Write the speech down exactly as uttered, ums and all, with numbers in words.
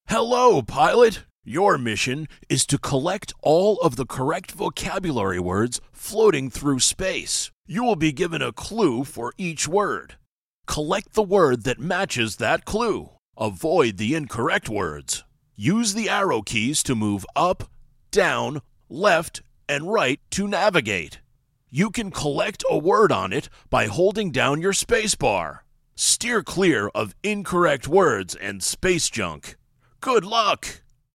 Hello, pilot! Your mission is to collect all of the correct vocabulary words floating through space. You will be given a clue for each word. Collect the word that matches that clue. Avoid the incorrect words. Use the arrow keys to move up, down, left, and right to navigate. You can collect a word on it by holding down your spacebar. Steer clear of incorrect words and space junk. Good luck!